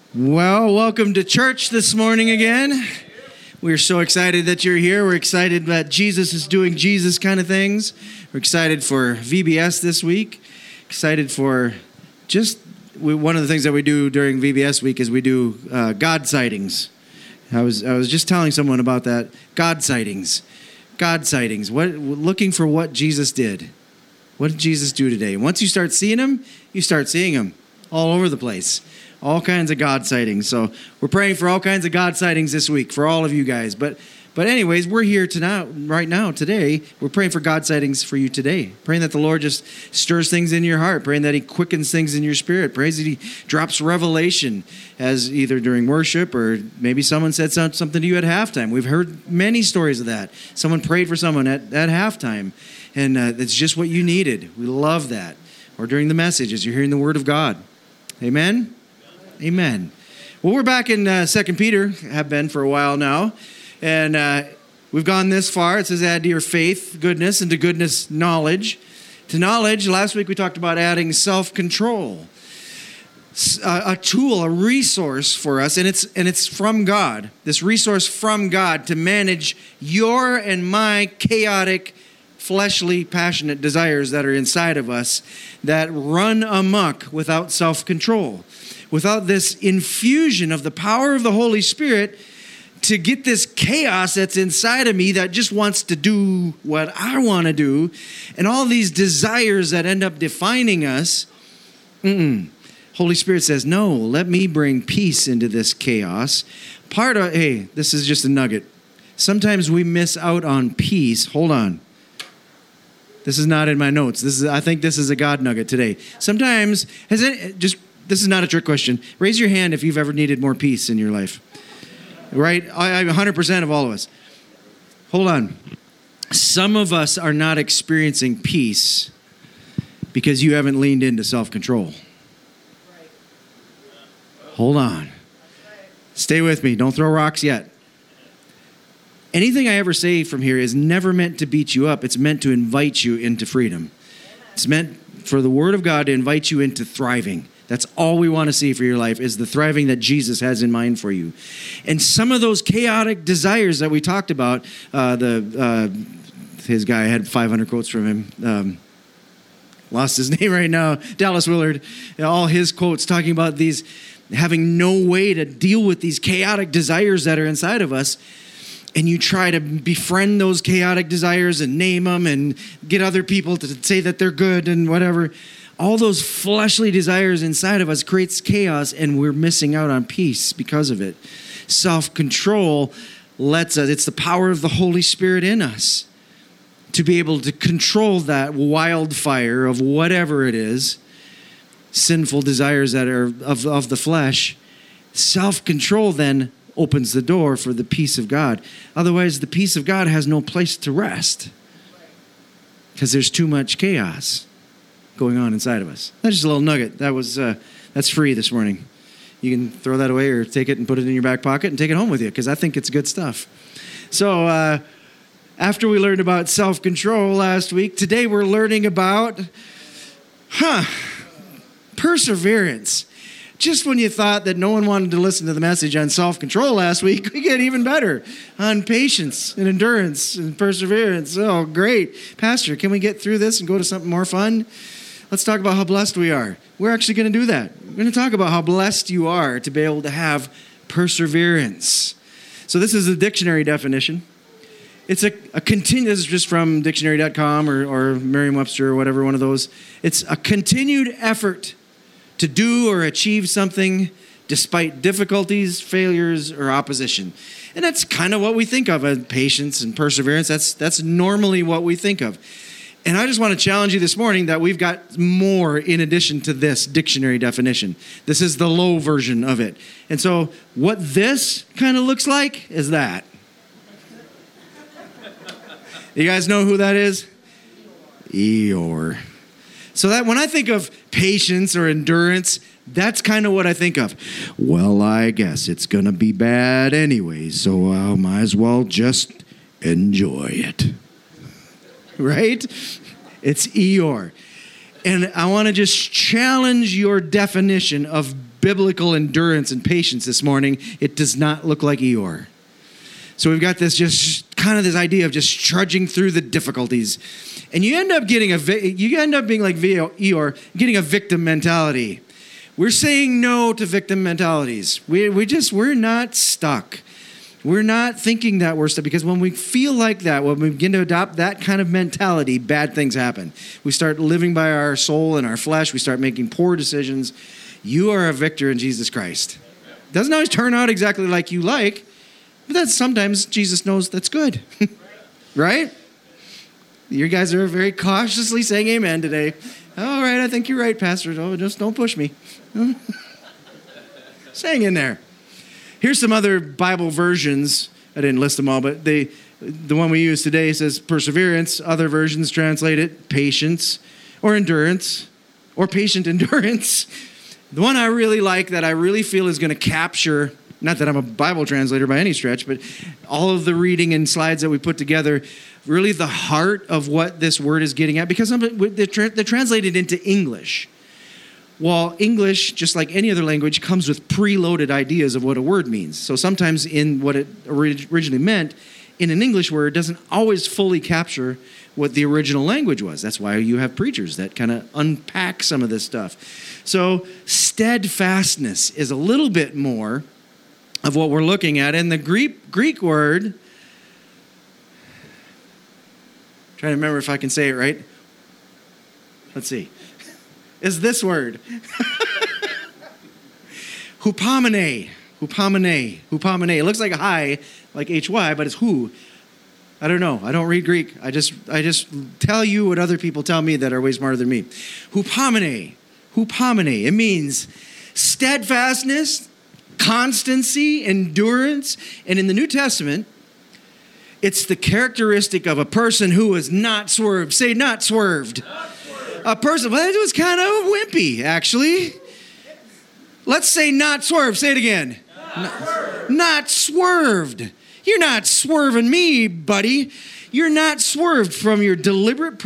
Well, welcome to church this morning again. We're so excited that you're here. We're excited that Jesus is doing Jesus kind of things. We're excited for VBS this week. Excited for one of the things that we do during VBS week is we do God sightings. I was just telling someone about that. God sightings. Looking for what Jesus did. What did Jesus do today? Once you start seeing him, you start seeing him all over the place. All kinds of God sightings. So we're praying for all kinds of God sightings this week for all of you guys. But anyways, we're here right now, today. We're praying for God sightings for you today. Praying that the Lord just stirs things in your heart. Praying that he quickens things in your spirit. Prays that he drops revelation as either during worship or maybe someone said something to you at halftime. We've heard many stories of that. Someone prayed for someone at halftime. And it's just what you needed. We love that. Or during the message as you're hearing the word of God. Amen? Amen. Well, we're back in 2 Peter, have been for a while now, and we've gone this far. It says, add to your faith goodness, and to goodness knowledge. To knowledge, last week we talked about adding self-control, a tool, a resource for us, and it's from God. This resource from God to manage your and my chaotic, fleshly, passionate desires that are inside of us that run amok without self-control. Without this infusion of the power of the Holy Spirit to get this chaos that's inside of me that just wants to do what I want to do, and all these desires that end up defining us, Holy Spirit says, no, let me bring peace into this chaos. This is just a nugget. Sometimes we miss out on peace. Hold on. This is not in my notes. I think this is a God nugget today. Sometimes, this is not a trick question. Raise your hand if you've ever needed more peace in your life. Right? 100% of all of us. Hold on. Some of us are not experiencing peace because you haven't leaned into self-control. Hold on. Stay with me. Don't throw rocks yet. Anything I ever say from here is never meant to beat you up. It's meant to invite you into freedom. It's meant for the Word of God to invite you into thriving. That's all we want to see for your life is the thriving that Jesus has in mind for you. And some of those chaotic desires that we talked about, his guy, I had 500 quotes from him. Lost his name right now. Dallas Willard. All his quotes talking about these, having no way to deal with these chaotic desires that are inside of us. And you try to befriend those chaotic desires and name them and get other people to say that they're good and whatever. All those fleshly desires inside of us creates chaos, and we're missing out on peace because of it. Self-control lets us, it's the power of the Holy Spirit in us to be able to control that wildfire of whatever it is, sinful desires that are of the flesh. Self-control then opens the door for the peace of God. Otherwise, the peace of God has no place to rest because there's too much chaos going on inside of us. That's just a little nugget. That's free this morning. You can throw that away or take it and put it in your back pocket and take it home with you because I think it's good stuff. So after we learned about self-control last week, today we're learning about perseverance. Just when you thought that no one wanted to listen to the message on self-control last week, we get even better on patience and endurance and perseverance. Oh, great. Pastor, can we get through this and go to something more fun? Let's talk about how blessed we are. We're actually going to do that. We're going to talk about how blessed you are to be able to have perseverance. So this is a dictionary definition. It's a continued, this is just from dictionary.com or Merriam-Webster or whatever, one of those. It's a continued effort to do or achieve something despite difficulties, failures, or opposition. And that's kind of what we think of as patience and perseverance. That's normally what we think of. And I just want to challenge you this morning that we've got more in addition to this dictionary definition. This is the low version of it. And so what this kind of looks like is that. You guys know who that is? Eeyore. So that when I think of patience or endurance, that's kind of what I think of. Well, I guess it's going to be bad anyway, so I might as well just enjoy it. Right? It's Eeyore. And I want to just challenge your definition of biblical endurance and patience this morning, it does not look like Eeyore. So we've got this just kind of this idea of just trudging through the difficulties. And you end up being like Eeyore, getting a victim mentality. We're saying no to victim mentalities. We're not stuck. We're not thinking that we're stuck, because when we feel like that, when we begin to adopt that kind of mentality, bad things happen. We start living by our soul and our flesh. We start making poor decisions. You are a victor in Jesus Christ. Doesn't always turn out exactly like you like, but that's sometimes Jesus knows that's good. Right? You guys are very cautiously saying amen today. All right, I think you're right, Pastor. Oh, just don't push me. Hang in there. Here's some other Bible versions. I didn't list them all, but the one we use today says perseverance. Other versions translate it patience or endurance or patient endurance. The one I really like, that I really feel is going to capture, not that I'm a Bible translator by any stretch, but all of the reading and slides that we put together, really the heart of what this word is getting at, because they're translated into English. Well, English, just like any other language, comes with preloaded ideas of what a word means. So sometimes in what it originally meant, in an English word, doesn't always fully capture what the original language was. That's why you have preachers that kind of unpack some of this stuff. So steadfastness is a little bit more of what we're looking at. And the Greek word, trying to remember if I can say it right. Let's see. Is this word. Hupomene. It looks like a hi, like H-Y, but it's who. I don't know. I don't read Greek. I just tell you what other people tell me that are way smarter than me. Hupomene. It means steadfastness, constancy, endurance. And in the New Testament, it's the characteristic of a person who is not swerved. Say, not swerved. A person, well, that was kind of wimpy, actually. Let's say not swerved. Say it again. Not swerved. You're not swerving me, buddy. You're not swerved from your deliberate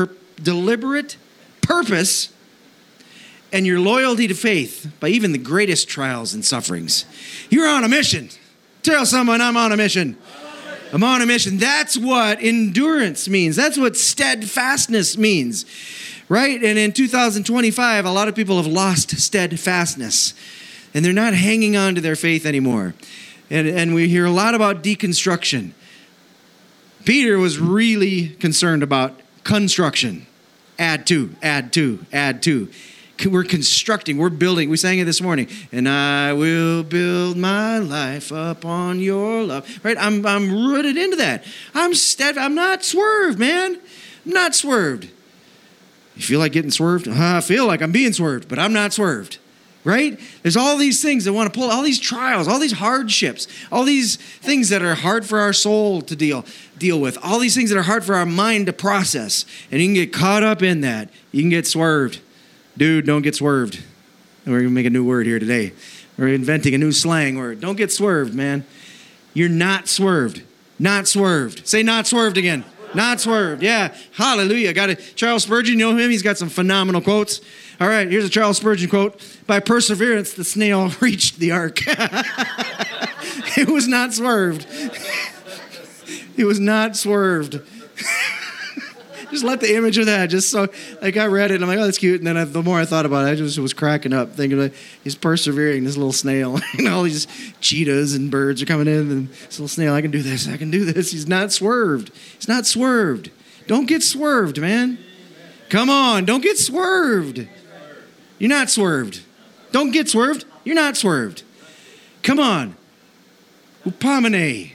purpose and your loyalty to faith by even the greatest trials and sufferings. You're on a mission. Tell someone I'm on a mission. I'm on a mission. That's what endurance means. That's what steadfastness means. Right? And in 2025, a lot of people have lost steadfastness, and they're not hanging on to their faith anymore. And we hear a lot about deconstruction. Peter was really concerned about construction. Add to. We're constructing, we're building. We sang it this morning. And I will build my life upon your love. Right? I'm rooted into that. I'm not swerved, man. I'm not swerved. You feel like getting swerved? I feel like I'm being swerved, but I'm not swerved, right? There's all these things that want to pull, all these trials, all these hardships, all these things that are hard for our soul to deal with, all these things that are hard for our mind to process, and you can get caught up in that. You can get swerved. Dude, don't get swerved. We're going to make a new word here today. We're inventing a new slang word. Don't get swerved, man. You're not swerved. Not swerved. Say not swerved again. Not swerved. Yeah. Hallelujah. Got it. Charles Spurgeon, you know him? He's got some phenomenal quotes. All right. Here's a Charles Spurgeon quote. By perseverance, the snail reached the ark. It was not swerved. It was not swerved. Just let the image of that. Just so, like, I read it, and I'm like, oh, that's cute. And then the more I thought about it, I just was cracking up, thinking, like, he's persevering, this little snail. And all these cheetahs and birds are coming in, and this little snail, I can do this. He's not swerved. He's not swerved. Don't get swerved, man. Come on, don't get swerved. You're not swerved. Don't get swerved. You're not swerved. Come on. Hupomene.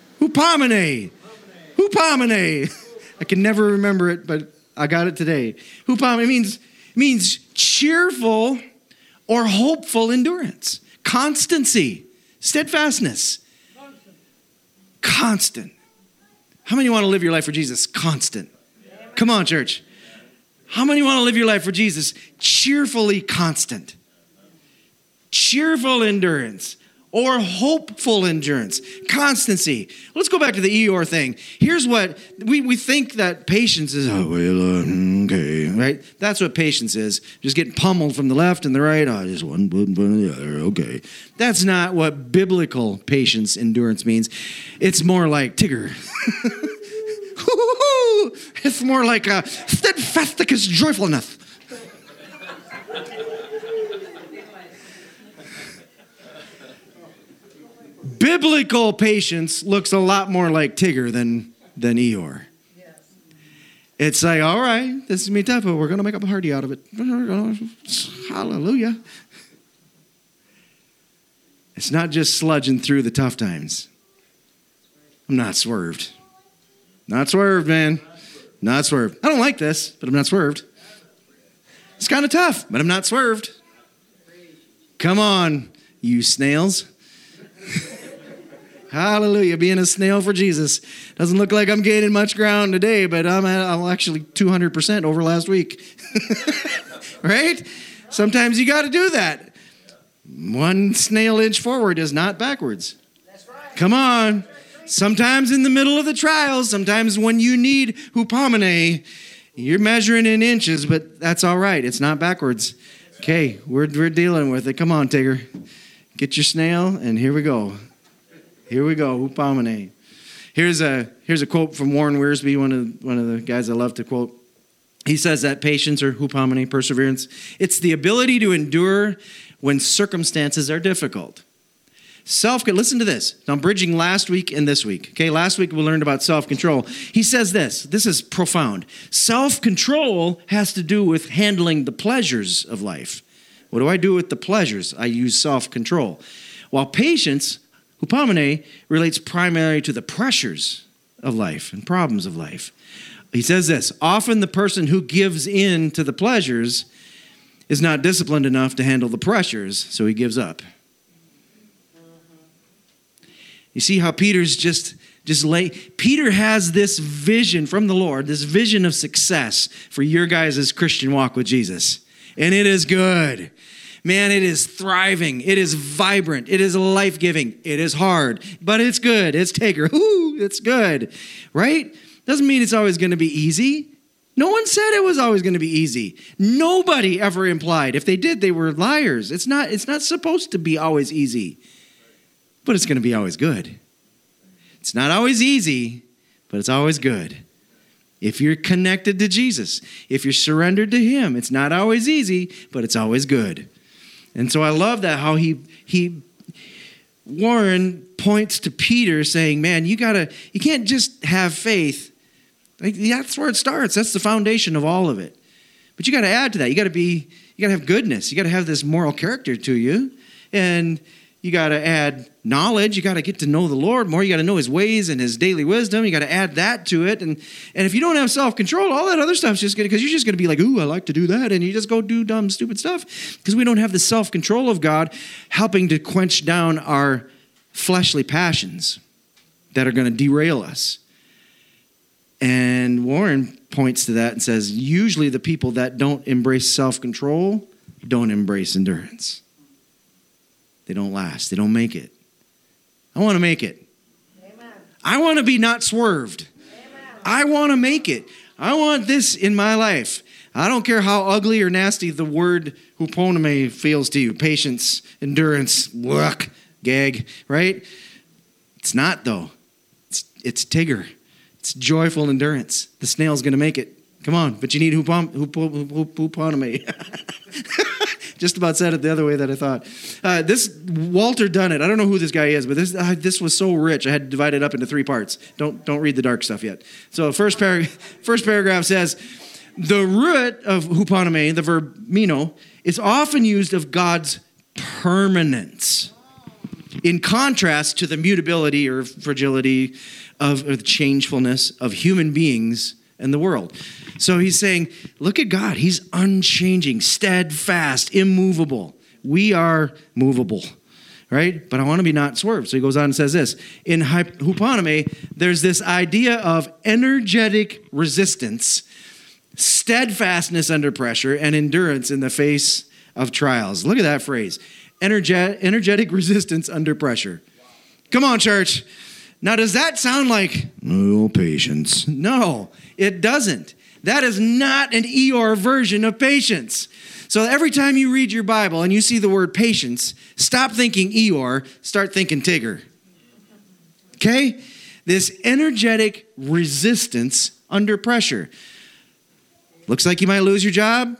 I can never remember it, but I got it today. Hupomene means cheerful or hopeful endurance. Constancy. Steadfastness. Constant. How many want to live your life for Jesus? Constant. Come on, church. How many want to live your life for Jesus? Cheerfully constant. Cheerful endurance. or hopeful endurance, constancy. Let's go back to the Eeyore thing. Here's what we think that patience is. Oh, well, okay, right? That's what patience is. Just getting pummeled from the left and the right. Oh, just one foot in front of the other. Okay. That's not what biblical patience, endurance means. It's more like Tigger. It's more like a steadfasticus joyfulness. Biblical patience looks a lot more like Tigger than Eeyore. Yes. It's like, all right, this is me tough, but we're going to make a party out of it. Hallelujah. It's not just sludging through the tough times. I'm not swerved. Not swerved, man. Not swerved. I don't like this, but I'm not swerved. It's kind of tough, but I'm not swerved. Come on, you snails. Hallelujah, being a snail for Jesus. Doesn't look like I'm gaining much ground today, but I'm actually 200% over last week. Right? Sometimes you got to do that. One snail inch forward is not backwards. That's right. Come on. Sometimes in the middle of the trials, sometimes when you need hupomene, you're measuring in inches, but that's all right. It's not backwards. Okay, we're dealing with it. Come on, Tigger. Get your snail, and here we go. Here we go, hupomene. Here's a quote from Warren Wiersbe, one of the guys I love to quote. He says that patience, or hupomene, perseverance, it's the ability to endure when circumstances are difficult. Listen to this. I'm bridging last week and this week. Okay, last week we learned about self-control. He says this. This is profound. Self-control has to do with handling the pleasures of life. What do I do with the pleasures? I use self-control. While patience, hupomene, relates primarily to the pressures of life and problems of life. He says this, often the person who gives in to the pleasures is not disciplined enough to handle the pressures, so he gives up. You see how Peter's Peter has this vision from the Lord, this vision of success for your guys' Christian walk with Jesus. And it is good. Man, it is thriving. It is vibrant. It is life-giving. It is hard, but it's good. It's Tigger. Ooh, it's good, right? Doesn't mean it's always going to be easy. No one said it was always going to be easy. Nobody ever implied. If they did, they were liars. It's not supposed to be always easy, but it's going to be always good. It's not always easy, but it's always good. If you're connected to Jesus, if you're surrendered to him, it's not always easy, but it's always good. And so I love that how Warren points to Peter saying, man, you can't just have faith. Like, that's where it starts. That's the foundation of all of it. But you got to add to that. You got to have goodness. You got to have this moral character to you. And you got to add knowledge. You got to get to know the Lord more. You got to know his ways and his daily wisdom. You got to add that to it. And if you don't have self-control, all that other stuff's just going to, because you're just going to be like, ooh, I like to do that. And you just go do dumb, stupid stuff. Because we don't have the self-control of God helping to quench down our fleshly passions that are going to derail us. And Warren points to that and says, usually the people that don't embrace self-control don't embrace endurance. They don't last. They don't make it. I want to make it. Amen. I want to be not swerved. Amen. I want to make it. I want this in my life. I don't care how ugly or nasty the word hupomene feels to you. Patience, endurance, work, gag, right? It's not, though. It's Tigger. It's joyful endurance. The snail's going to make it. Come on, but you need hupomene. Just about said it the other way that I thought. This Walter Dunnett, I don't know who this guy is, but this was so rich. I had to divide it up into 3 parts. Don't read the dark stuff yet. So first paragraph says, the root of hupomene, the verb meno, is often used of God's permanence, in contrast to the mutability or fragility or the changefulness of human beings and the world. So he's saying, look at God. He's unchanging, steadfast, immovable. We are movable, right? But I want to be not swerved. So he goes on and says this. In hupomene, there's this idea of energetic resistance, steadfastness under pressure, and endurance in the face of trials. Look at that phrase. energetic resistance under pressure. Come on, church. Now, does that sound like, oh, patience? No, it doesn't. That is not an Eeyore version of patience. So every time you read your Bible and you see the word patience, stop thinking Eeyore, start thinking Tigger. Okay? This energetic resistance under pressure. Looks like you might lose your job.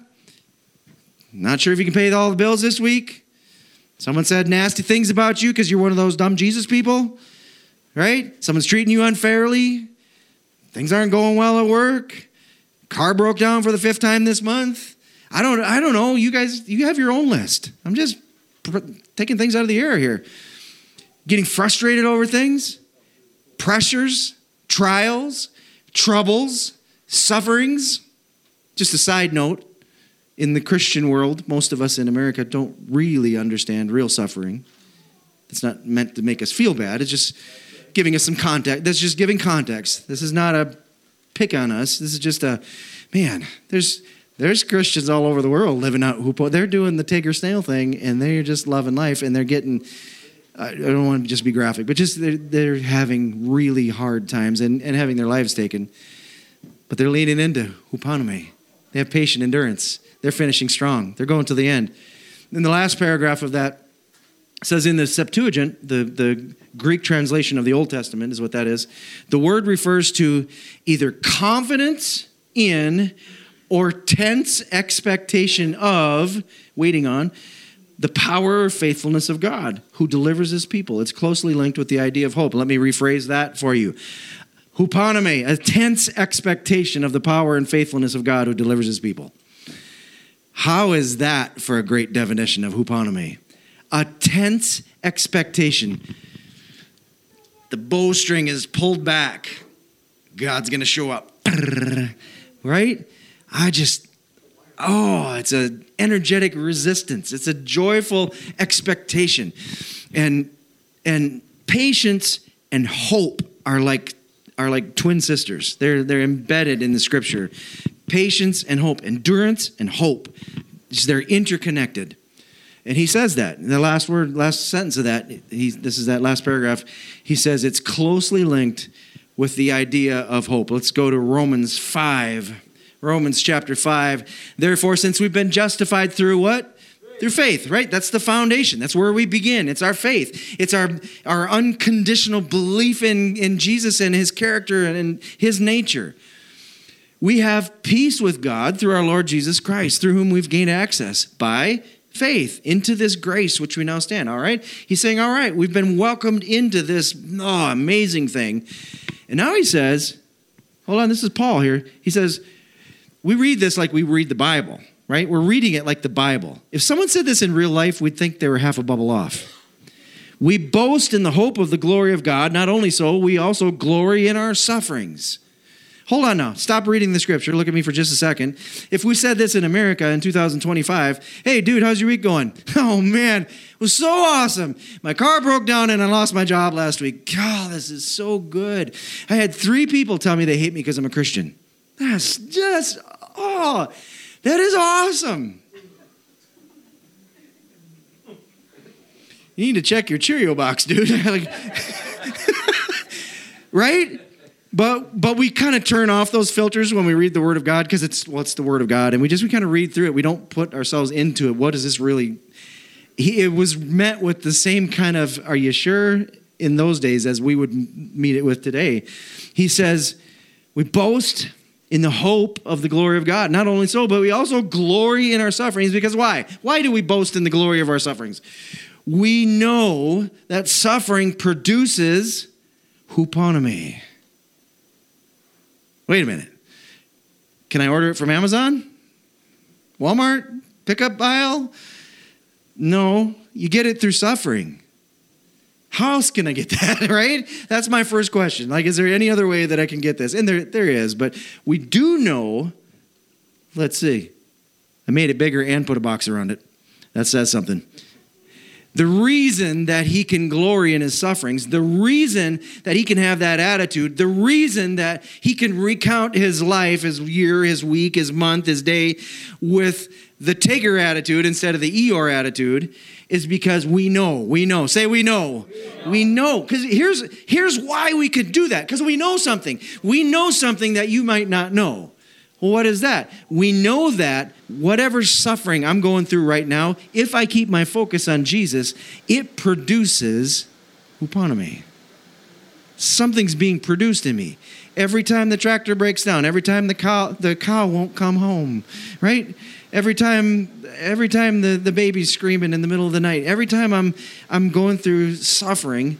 Not sure if you can pay all the bills this week. Someone said nasty things about you because you're one of those dumb Jesus people. Right? Someone's treating you unfairly. Things aren't going well at work. Car broke down for the 5th time this month. I don't know. You guys, you have your own list. I'm just taking things out of the air here. Getting frustrated over things, pressures, trials, troubles, sufferings. Just a side note, in the Christian world, most of us in America don't really understand real suffering. It's not meant to make us feel bad. It's just giving us some context. That's just giving context. This is not a pick on us. This is just there's Christians all over the world living out they're doing the Tigger snail thing, and they're just loving life, and they're getting, I don't want to just be graphic, but just they're having really hard times and having their lives taken. But they're leaning into hupanome. They have patient endurance. They're finishing strong. They're going to the end. In the last paragraph of that, it says in the Septuagint, the Greek translation of the Old Testament is what that is. The word refers to either confidence in or tense expectation of, waiting on, the power or faithfulness of God who delivers his people. It's closely linked with the idea of hope. Let me rephrase that for you. Hupanome, a tense expectation of the power and faithfulness of God who delivers his people. How is that for a great definition of hupanome? A tense expectation. The bowstring is pulled back. God's going to show up. Right? It's an energetic resistance. It's a joyful expectation. And patience and hope are like twin sisters. They're embedded in the scripture. Patience and hope, endurance and hope. They're interconnected. And he says that. In the last sentence of that, this is that last paragraph, he says it's closely linked with the idea of hope. Let's go to Romans 5. Romans chapter 5. Therefore, since we've been justified through what? Through faith, right? That's the foundation. That's where we begin. It's our faith. It's our unconditional belief in Jesus and his character and his nature. We have peace with God through our Lord Jesus Christ, through whom we've gained access by faith into this grace which we now stand, all right? He's saying, all right, we've been welcomed into this amazing thing. And now he says, hold on, this is Paul here. He says, we read this like we read the Bible, right? We're reading it like the Bible. If someone said this in real life, we'd think they were half a bubble off. We boast in the hope of the glory of God. Not only so, we also glory in our sufferings. Hold on now. Stop reading the scripture. Look at me for just a second. If we said this in America in 2025, hey, dude, how's your week going? Oh, man, it was so awesome. My car broke down and I lost my job last week. God, this is so good. I had 3 people tell me they hate me because I'm a Christian. That's just, that is awesome. You need to check your Cheerio box, dude. Right? But we kind of turn off those filters when we read the Word of God because it's the Word of God. And we kind of read through it. We don't put ourselves into it. What is this really? It was met with the same kind of, are you sure, in those days as we would meet it with today. He says, we boast in the hope of the glory of God. Not only so, but we also glory in our sufferings. Because why? Why do we boast in the glory of our sufferings? We know that suffering produces hupanome. Wait a minute. Can I order it from Amazon? Walmart? Pickup aisle? No, you get it through suffering. How else can I get that, right? That's my first question. Like, is there any other way that I can get this? And there is, but we do know, let's see. I made it bigger and put a box around it. That says something. The reason that he can glory in his sufferings, the reason that he can have that attitude, the reason that he can recount his life, his year, his week, his month, his day with the Tigger attitude instead of the Eeyore attitude is because we know. Say we know. We know. Because here's why we could do that. Because we know something. We know something that you might not know. Well, what is that? We know that whatever suffering I'm going through right now, if I keep my focus on Jesus, it produces upon something's being produced in me. Every time the tractor breaks down, every time the cow won't come home, right? Every time the baby's screaming in the middle of the night, every time I'm going through suffering,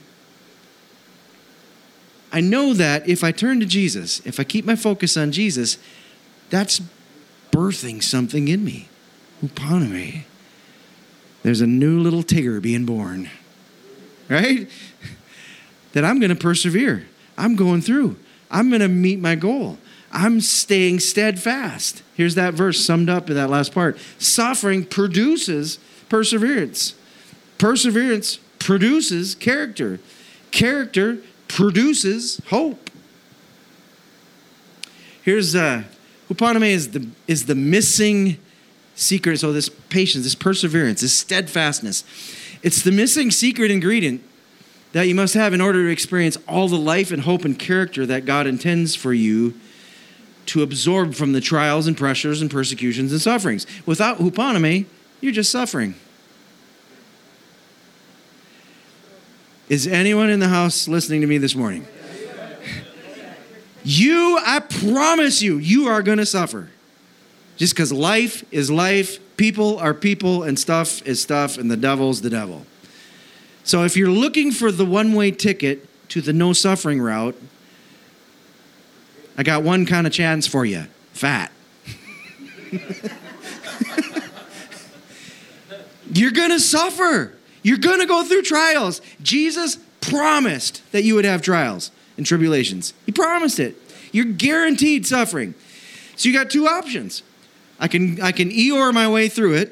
I know that if I turn to Jesus, if I keep my focus on Jesus, that's birthing something in me. Upon there's a new little Tigger being born, right? That I'm going to persevere. I'm going through. I'm going to meet my goal. I'm staying steadfast. Here's that verse summed up in that last part. Suffering produces perseverance. Perseverance produces character. Character produces hope. Here's Huponome is the missing secret. So this patience, this perseverance, this steadfastness, it's the missing secret ingredient that you must have in order to experience all the life and hope and character that God intends for you to absorb from the trials and pressures and persecutions and sufferings. Without Huponome, you're just suffering. Is anyone in the house listening to me this morning? I promise you are going to suffer. Just because life is life, people are people, and stuff is stuff, and the devil's the devil. So if you're looking for the one-way ticket to the no suffering route, I got one kind of chance for you. Fat. You're going to suffer. You're going to go through trials. Jesus promised that you would have trials and tribulations. He promised it. You're guaranteed suffering. So you got two options. I can Eeyore my way through it.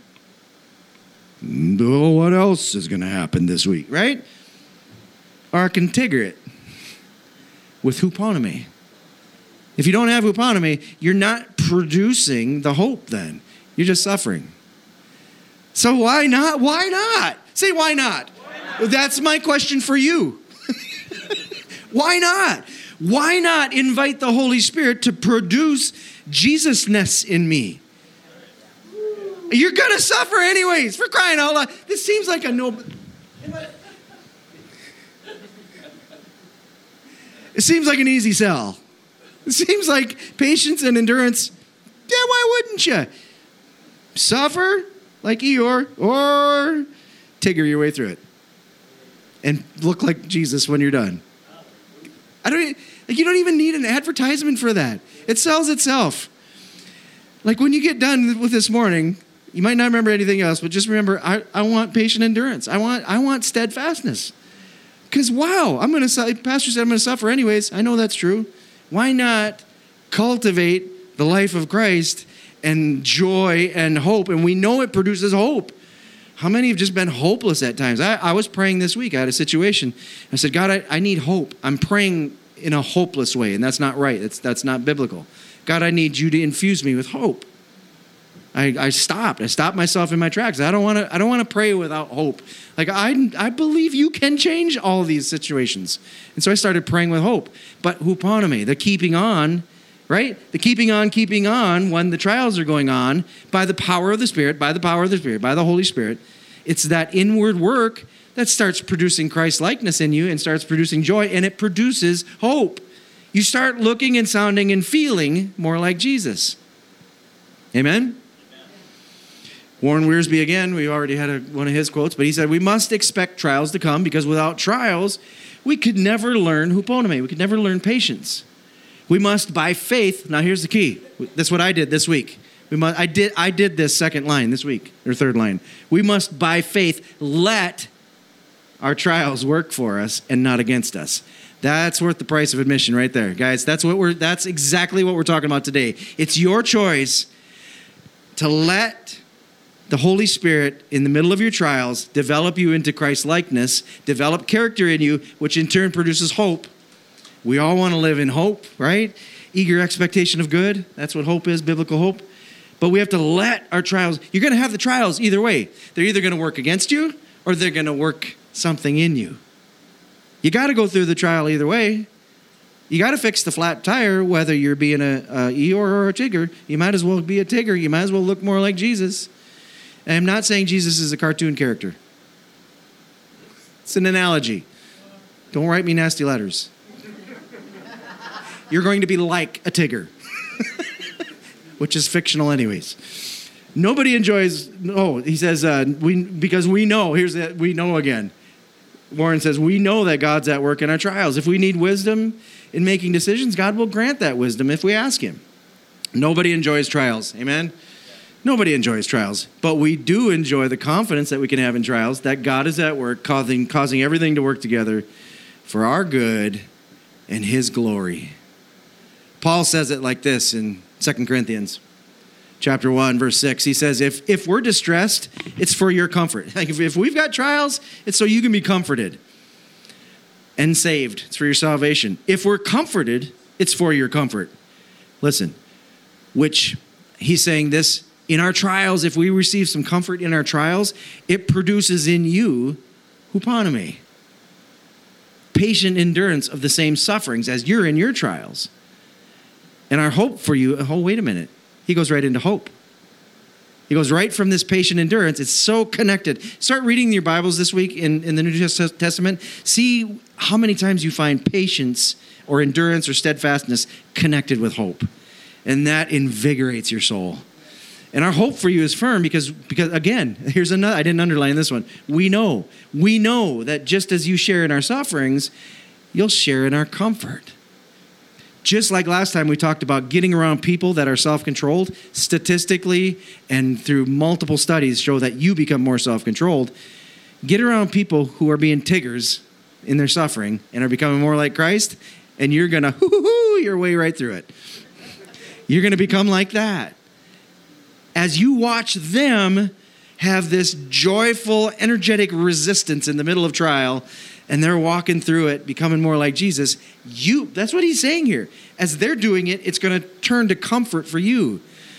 Oh, what else is going to happen this week, right? Or I can Tigger it with Huponome. If you don't have Huponome, you're not producing the hope then. You're just suffering. So why not? Why not? Say why not? Why not? That's my question for you. Why not? Why not invite the Holy Spirit to produce Jesus-ness in me? You're going to suffer anyways, for crying out loud. This seems like a no... It seems like an easy sell. It seems like patience and endurance. Yeah, why wouldn't you? Suffer like Eeyore or Tigger your way through it. And look like Jesus when you're done. You don't even need an advertisement for that. It sells itself. Like when you get done with this morning, you might not remember anything else, but just remember, I want patient endurance. I want steadfastness. Because wow, Pastor said I'm going to suffer anyways. I know that's true. Why not cultivate the life of Christ and joy and hope? And we know it produces hope. How many have just been hopeless at times? I was praying this week. I had a situation. I said, God, I need hope. I'm praying in a hopeless way, and that's not right. That's not biblical. God, I need you to infuse me with hope. I stopped. I stopped myself in my tracks. I don't want to pray without hope. Like I believe you can change all these situations. And so I started praying with hope. But Huponome, the keeping on, right? The keeping on when the trials are going on by the power of the Spirit, by the Holy Spirit. It's that inward work that starts producing Christ-likeness in you and starts producing joy, and it produces hope. You start looking and sounding and feeling more like Jesus. Amen? Warren Wiersbe again, we already had one of his quotes, but he said, we must expect trials to come because without trials, we could never learn Huponome. We could never learn patience. We must, by faith, now here's the key. That's what I did this week. I did this second line this week, or third line. We must, by faith, let our trials work for us and not against us. That's worth the price of admission right there, guys. That's exactly what we're talking about today. It's your choice to let the Holy Spirit, in the middle of your trials, develop you into Christ-likeness, develop character in you, which in turn produces hope. We all want to live in hope, right? Eager expectation of good. That's what hope is, biblical hope. But we have to let our trials, you're going to have the trials either way. They're either going to work against you or they're going to work something in you. You got to go through the trial either way. You got to fix the flat tire, whether you're being a Eeyore or a Tigger. You might as well be a Tigger. You might as well look more like Jesus. And I'm not saying Jesus is a cartoon character. It's an analogy. Don't write me nasty letters. You're going to be like a Tigger, which is fictional anyways. Nobody enjoys, he says, because we know, we know again. Warren says, we know that God's at work in our trials. If we need wisdom in making decisions, God will grant that wisdom if we ask him. Nobody enjoys trials. Amen? Nobody enjoys trials. But we do enjoy the confidence that we can have in trials, that God is at work, causing everything to work together for our good and his glory. Paul says it like this in 2 Corinthians chapter 1, verse 6. He says, if we're distressed, it's for your comfort. Like if we've got trials, it's so you can be comforted and saved. It's for your salvation. If we're comforted, it's for your comfort. Listen, which he's saying this, in our trials, if we receive some comfort in our trials, it produces in you huponome, patient endurance of the same sufferings as you're in your trials. And our hope for you, wait a minute. He goes right into hope. He goes right from this patient endurance. It's so connected. Start reading your Bibles this week in the New Testament. See how many times you find patience or endurance or steadfastness connected with hope. And that invigorates your soul. And our hope for you is firm because again, here's another, I didn't underline this one. We know that just as you share in our sufferings, you'll share in our comfort. Just like last time we talked about getting around people that are self-controlled, statistically and through multiple studies show that you become more self-controlled. Get around people who are being Tiggers in their suffering and are becoming more like Christ, and you're going to your way right through it. You're going to become like that. As you watch them have this joyful, energetic resistance in the middle of trial, and they're walking through it, becoming more like Jesus, that's what he's saying here. As they're doing it, it's going to turn to comfort for you.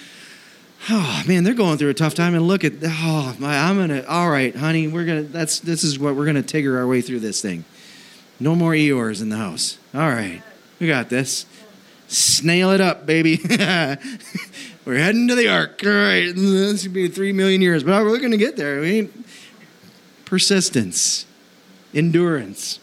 Oh, man, they're going through a tough time, and look at, all right, honey, this is what we're going to Tigger our way through this thing. No more Eeyores in the house. All right, we got this. Snail it up, baby. We're heading to the ark. All right, this could be 3 million years, but we're going to get there. Persistence. Endurance.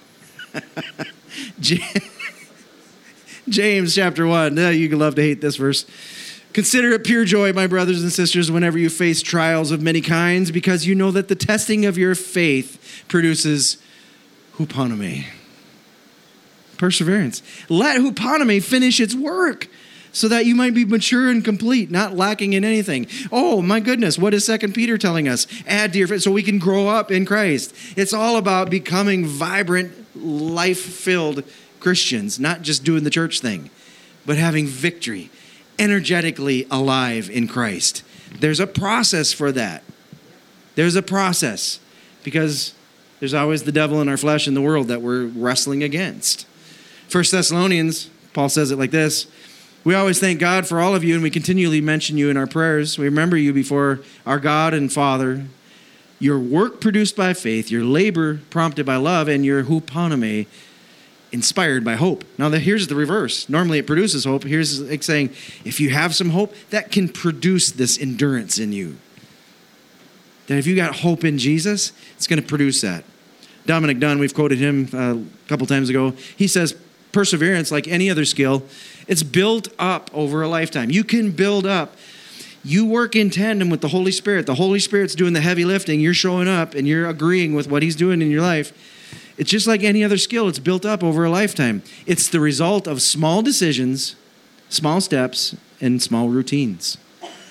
James chapter 1. You can love to hate this verse. Consider it pure joy, my brothers and sisters, whenever you face trials of many kinds, because you know that the testing of your faith produces huponome. Perseverance. Let huponome finish its work so that you might be mature and complete, not lacking in anything. Oh, my goodness. What is 2 Peter telling us? Add to your faith so we can grow up in Christ. It's all about becoming vibrant, life-filled Christians, not just doing the church thing, but having victory, energetically alive in Christ. There's a process for that. There's a process because there's always the devil in our flesh in the world that we're wrestling against. 1 Thessalonians, Paul says it like this. We always thank God for all of you, and we continually mention you in our prayers. We remember you before our God and Father. Your work produced by faith, your labor prompted by love, and your huponome inspired by hope. Now, here's the reverse. Normally it produces hope. Here's like saying, if you have some hope, that can produce this endurance in you. That if you got hope in Jesus, it's going to produce that. Dominic Dunn, we've quoted him a couple times ago. He says, perseverance, like any other skill, it's built up over a lifetime. You can build up. You work in tandem with the Holy Spirit. The Holy Spirit's doing the heavy lifting. You're showing up and you're agreeing with what he's doing in your life. It's just like any other skill. It's built up over a lifetime. It's the result of small decisions, small steps, and small routines.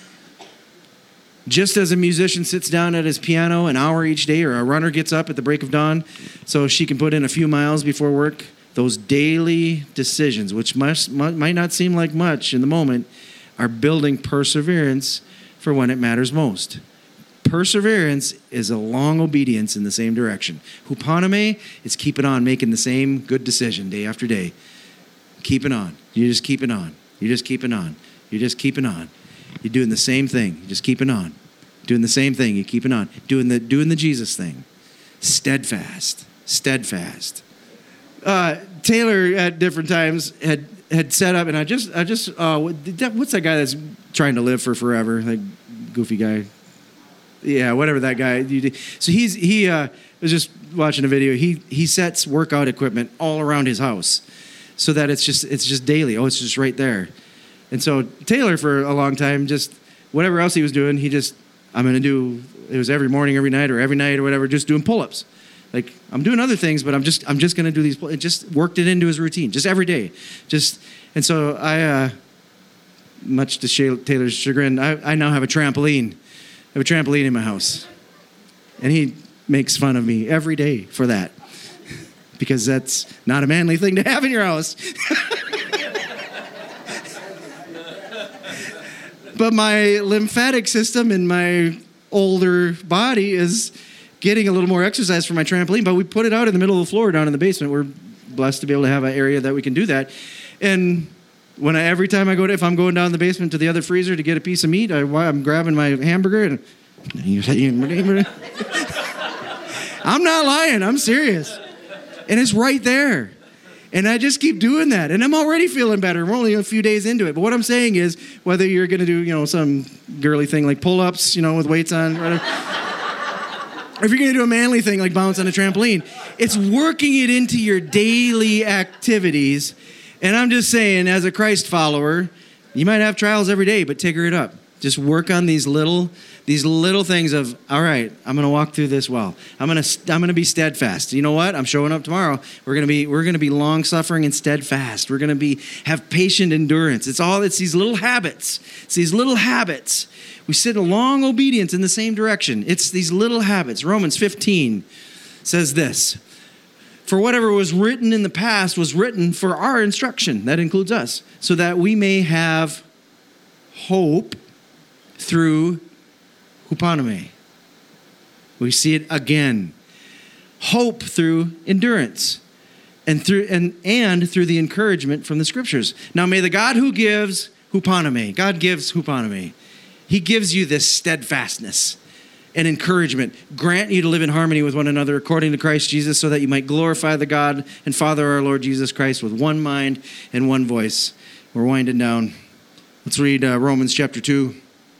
Just as a musician sits down at his piano an hour each day, or a runner gets up at the break of dawn so she can put in a few miles before work, those daily decisions, which might not seem like much in the moment, are building perseverance for when it matters most. Perseverance is a long obedience in the same direction. Huponome is keeping on, making the same good decision day after day. Keeping on. You're just keeping on. You're just keeping on. You're just keeping on. You're doing the same thing. You're just keeping on. Doing the same thing. You're keeping on. Doing the Jesus thing. Steadfast. Taylor at different times had set up, and I just what's that guy that's trying to live for forever? Like goofy guy. Yeah, whatever that guy. So he was just watching a video. He sets workout equipment all around his house, so that it's just daily. Oh, it's just right there. And so Taylor, for a long time, just whatever else he was doing, I'm going to do. It was every morning, every night, or whatever, just doing pull-ups. Like, I'm doing other things, but I'm just going to do these. It just worked it into his routine, just every day. And so I, much to Taylor's chagrin, I now have a trampoline. I have a trampoline in my house. And he makes fun of me every day for that. Because that's not a manly thing to have in your house. But my lymphatic system and my older body is getting a little more exercise for my trampoline. But we put it out in the middle of the floor down in the basement. We're blessed to be able to have an area that we can do that. And every time if I'm going down the basement to the other freezer to get a piece of meat, I'm grabbing my hamburger and I'm not lying. I'm serious. And it's right there. And I just keep doing that. And I'm already feeling better. We're only a few days into it. But what I'm saying is, whether you're going to do, some girly thing like pull-ups, with weights on, whatever, or if you're going to do a manly thing like bounce on a trampoline, it's working it into your daily activities. And I'm just saying, as a Christ follower, you might have trials every day, but ticker it up. Just work on these little things of, all right, I'm going to walk through this well. I'm going to be steadfast. You know what? I'm showing up tomorrow. We're going to be long suffering and steadfast. We're going to have patient endurance. It's these little habits. It's these little habits. We sit in long obedience in the same direction. It's these little habits. Romans 15 says this: for whatever was written in the past was written for our instruction. That includes us, so that we may have hope through hupanome. We see it again. Hope through endurance and through the encouragement from the scriptures. Now may the God who gives hupanome, God gives hupanome. He gives you this steadfastness and encouragement. Grant you to live in harmony with one another according to Christ Jesus, so that you might glorify the God and Father our Lord Jesus Christ with one mind and one voice. We're winding down. Let's read Romans chapter 2.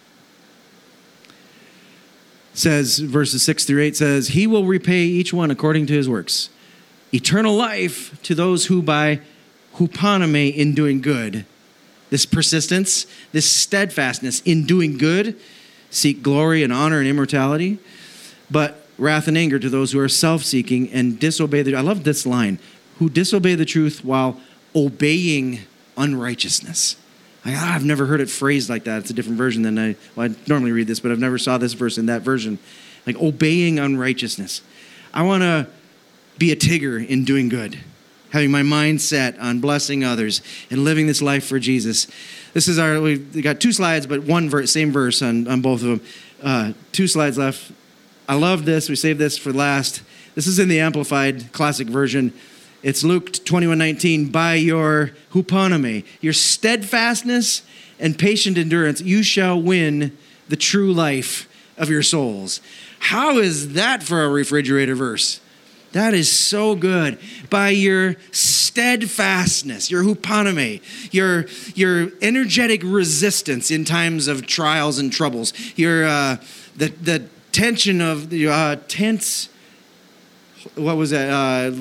Says, verses 6-8 says, he will repay each one according to his works. Eternal life to those who by hupanome, in doing good, this persistence, this steadfastness in doing good, seek glory and honor and immortality. But wrath and anger to those who are self-seeking and disobey I love this line, who disobey the truth while obeying unrighteousness. I've never heard it phrased like that. It's a different version than I normally read this, but I've never saw this verse in that version. Like obeying unrighteousness. I want to be a Tigger in doing good, having my mind set on blessing others and living this life for Jesus. We got 2 slides, but one verse, same verse on both of them. 2 slides left. I love this. We saved this for last. This is in the Amplified Classic Version. It's Luke 21:19. By your hupanome, your steadfastness and patient endurance, you shall win the true life of your souls. How is that for a refrigerator verse? That is so good. By your steadfastness, your hupanome, your energetic resistance in times of trials and troubles, your the tension of the tense. What was that?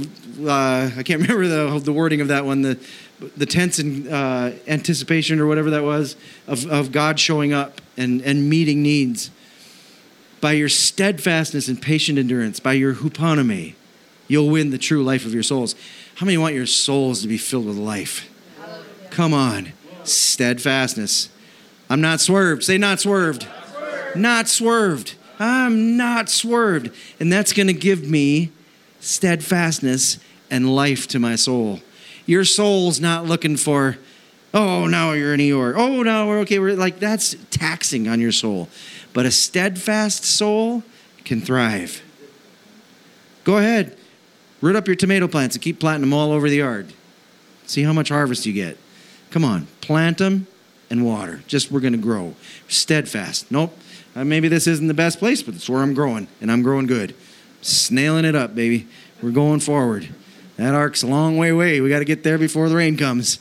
I can't remember the wording of that one. The tense and anticipation or whatever that was of God showing up and meeting needs. By your steadfastness and patient endurance, by your hupanome, you'll win the true life of your souls. How many want your souls to be filled with life? Come on. Steadfastness. I'm not swerved. Say not swerved. Not swerved. I'm not swerved. And that's going to give me steadfastness and life to my soul. Your soul's not looking for, oh, now you're an Eeyore. Oh, no, we're okay. We're like, that's taxing on your soul. But a steadfast soul can thrive. Go ahead. Root up your tomato plants and keep planting them all over the yard. See how much harvest you get. Come on. Plant them and water. Just we're going to grow. Steadfast. Nope. Maybe this isn't the best place, but it's where I'm growing, and I'm growing good. Snailing it up, baby. We're going forward. That ark's a long way away. We got to get there before the rain comes.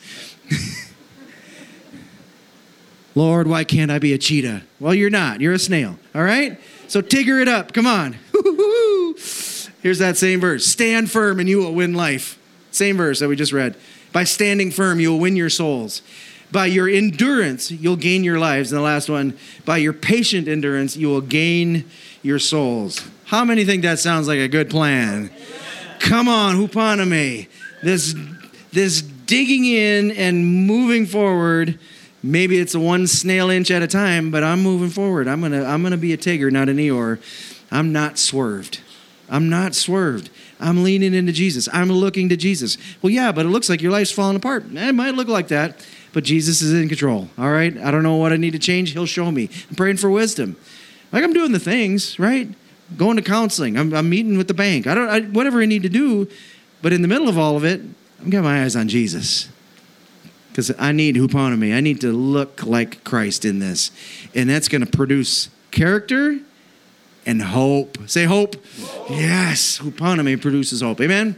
Lord, why can't I be a cheetah? Well, you're not. You're a snail. All right? So tigger it up. Come on. Here's that same verse. Stand firm and you will win life. Same verse that we just read. By standing firm, you will win your souls. By your endurance, you'll gain your lives. And the last one, by your patient endurance, you will gain your souls. How many think that sounds like a good plan? Come on, hupaname. This digging in and moving forward. Maybe it's a one snail inch at a time, but I'm moving forward. I'm gonna be a Tigger, not an Eeyore. I'm not swerved. I'm leaning into Jesus. I'm looking to Jesus. Well, yeah, but it looks like your life's falling apart. It might look like that, but Jesus is in control. All right? I don't know what I need to change. He'll show me. I'm praying for wisdom. Like I'm doing the things, right? Going to counseling. I'm meeting with the bank. Whatever I need to do, but in the middle of all of it, I've got my eyes on Jesus. Because I need hupanome. I need to look like Christ in this. And that's going to produce character and hope. Say hope. Hope. Yes. Hupanome produces hope. Amen?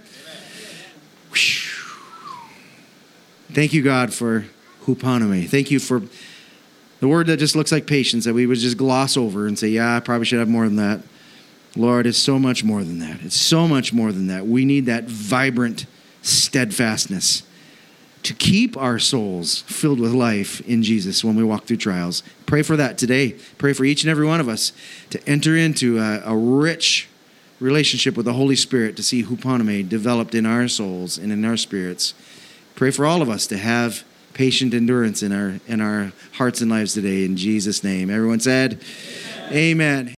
Thank you, God, for hupanome. Thank you for the word that just looks like patience, that we would just gloss over and say, yeah, I probably should have more than that. Lord, it's so much more than that. It's so much more than that. We need that vibrant steadfastness to keep our souls filled with life in Jesus when we walk through trials. Pray for that today. Pray for each and every one of us to enter into a rich relationship with the Holy Spirit, to see hupanome developed in our souls and in our spirits. Pray for all of us to have patient endurance in our hearts and lives today in Jesus' name. Everyone said, Amen. Amen.